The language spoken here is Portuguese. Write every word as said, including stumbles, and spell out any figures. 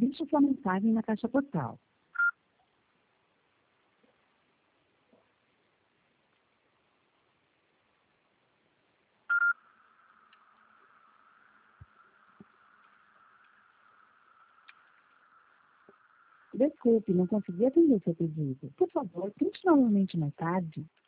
Deixe sua mensagem na caixa postal. Desculpe, não consegui atender seu pedido. Por favor, tente novamente mais tarde.